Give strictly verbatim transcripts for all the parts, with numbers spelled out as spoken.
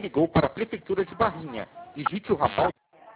ligou para a Prefeitura de Barrinha. Digite o ramal.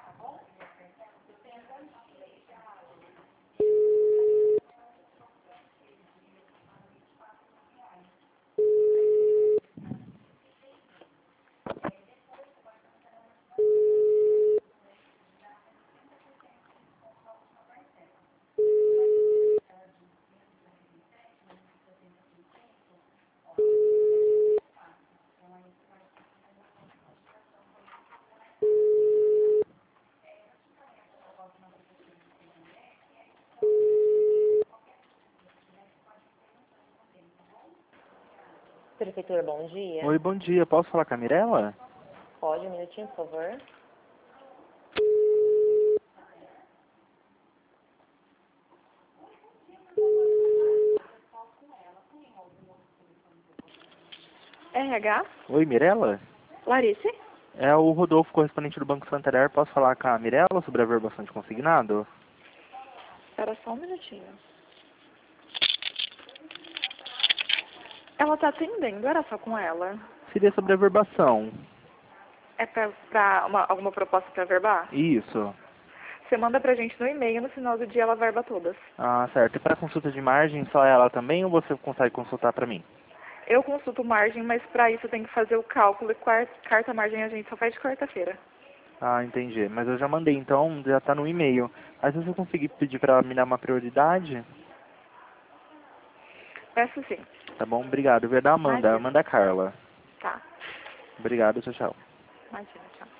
Prefeitura, bom dia. Oi, bom dia. Posso falar com a Mirella? Pode, um minutinho, por favor. R H? Oi, Mirella? Larice? É o Rodolfo, correspondente do Banco Santander. Posso falar com a Mirella sobre a verbação de consignado? Espera só um minutinho. Ela tá atendendo, era só com ela. Seria sobre a verbação. É pra, pra uma, alguma proposta pra verbar? Isso. Você manda pra gente no e-mail, no final do dia ela verba todas. Ah, certo. E para consulta de margem, só ela também ou você consegue consultar para mim? Eu consulto margem, mas pra isso tem que fazer o cálculo e quarta, carta margem a gente só faz de quarta-feira. Ah, entendi. Mas eu já mandei, então já tá no e-mail. Às vezes eu conseguir pedir para me dar uma prioridade? Peço sim. Tá bom, obrigado. Eu vou dar a Amanda, Imagina. Amanda Carla. Tá. Obrigado, tchau, tchau. Imagina, tchau.